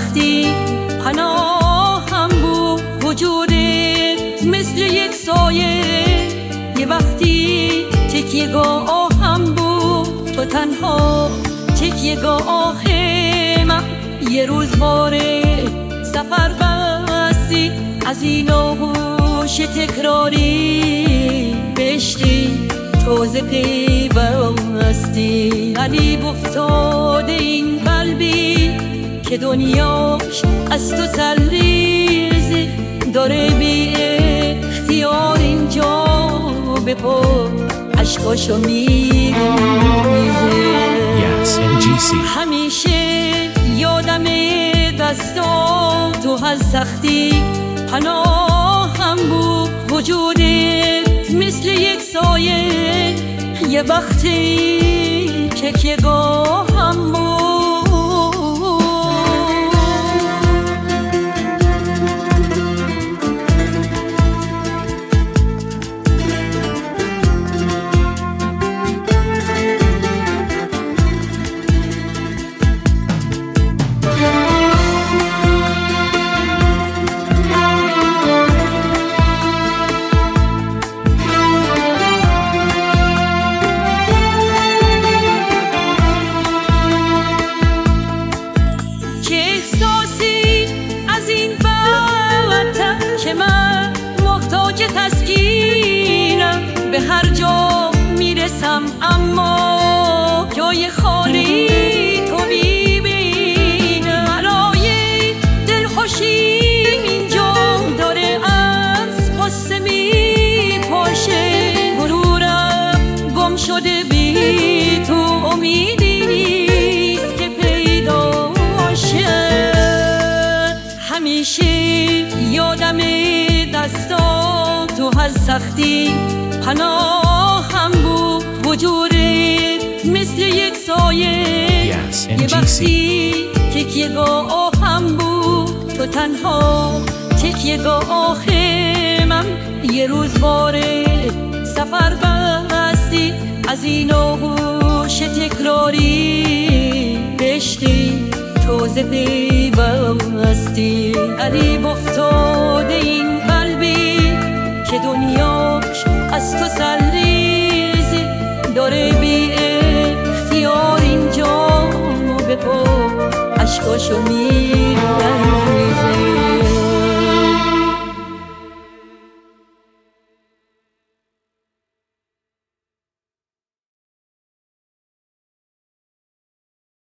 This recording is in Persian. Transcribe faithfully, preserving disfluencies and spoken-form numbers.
سختی پناهم بود وجودت مثل یک سایه، یه وقتی تکیه‌گاهم بود تو تنها تکیه‌گاه من. یه روز باره سفر بستی از این آغوش تکراری، بهشتی تازه پیوستی. علی افتاده این قلبی که دنیاش از تو سرریزی، داره بی اختیار اینجا به پا عشقاشو میریزه. همیشه یادم دستا تو از سختی پناهم بود وجودت مثل یک سایه، یه وقتی تکیه‌گاهم بود. به هر جا میرسم اما جای خالی تو میبینم. برای دلخوشیم اینجا داره از قصه میپاشه، غرورم گم شده بی تو امیدی نیست که پیدا شه. همیشه یادم دستا تو از سختی پناهم بود وجودت مثل یک سایه، یه وقتی تکیه‌گاهم بود تو تنها تکیه‌گاه من. یه روز باره سفر بستی از این آغوش تکراری، بهشتی تازه پیوستی. علی افتاده این قلبی که دنیاش از تو سرریزی، داره بی اختیار اینجا به پا عشقاشو می